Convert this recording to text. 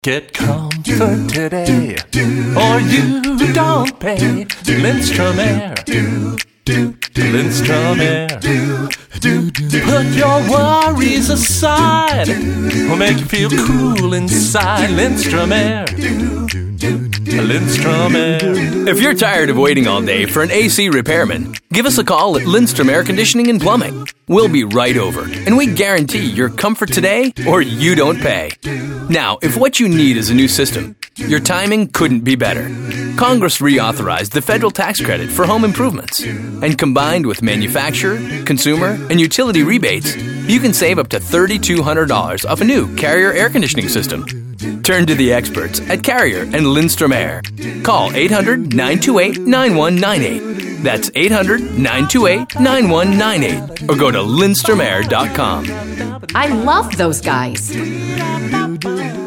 Get comfort today, or you don't pay. Lindstrom Air. Lindstrom Air. Put your worries aside. We'll make you feel cool inside. Lindstrom Air. Lindstrom Air. If you're tired of waiting all day for an AC repairman, give us a call at Lindstrom Air Conditioning and Plumbing. We'll be right over, and we guarantee your comfort today or you don't pay. Now, if what you need is a new system, your timing couldn't be better. Congress reauthorized the federal tax credit for home improvements, and combined with manufacturer, consumer, and utility rebates, you can save up to $3,200 off a new Carrier air conditioning system. Turn to the experts at Carrier and Lindstrom Air. Call 800-928-9198. That's 800-928-9198. Or go to lindstromair.com. I love those guys.